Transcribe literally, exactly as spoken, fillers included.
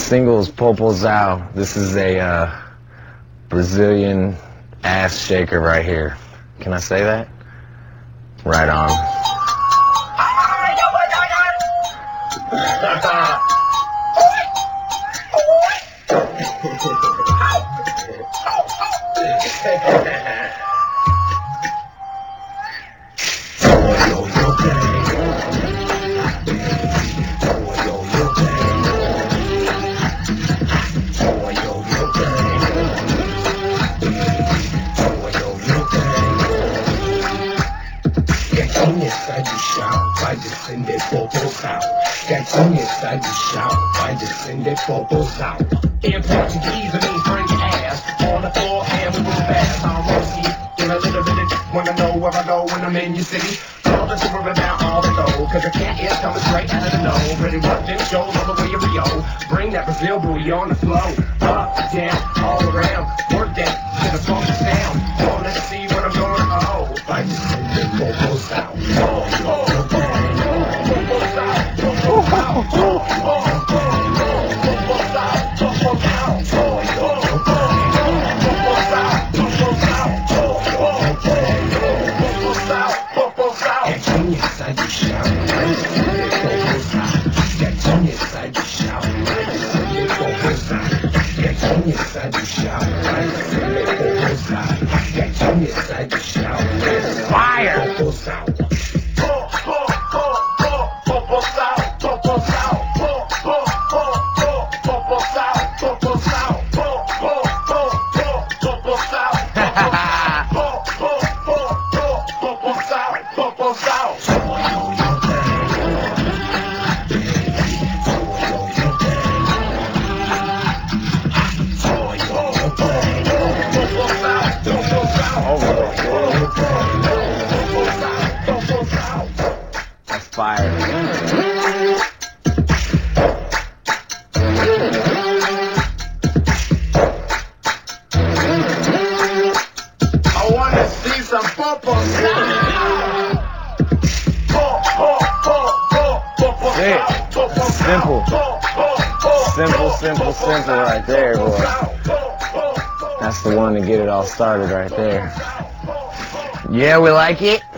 single is Popozão. This is a uh, Brazilian ass shaker right here. Can I say that? Right on. Sai do chão, vai descender popozão. Gatinha sai do chão, vai descender popozão. In Portuguese, it means bring your ass on the floor and we move fast. I'm rusty in a little bit of wanna know where I go when I'm in your city. All the super about all the dough, cause the cat is coming straight out of the nose. Pretty rough them shows all the way to Rio. Bring that Brazil booty on the flow. Up, down, all around. Work that to the funky sound. Wanna see what I'm doing? Oh, vai descender popozão. Gatinha sai do chão, vai descender popozão. Gatinha sai do chão, vai descender popozão. Gatinha sai do chão, vai descender popozão. Gatinha sai do chão, vai descender popozão. That's fire. I wanna see some popozão. Simple. Simple, simple, simple right there, boy. That's the one to get it all started right there. Yeah, we like it.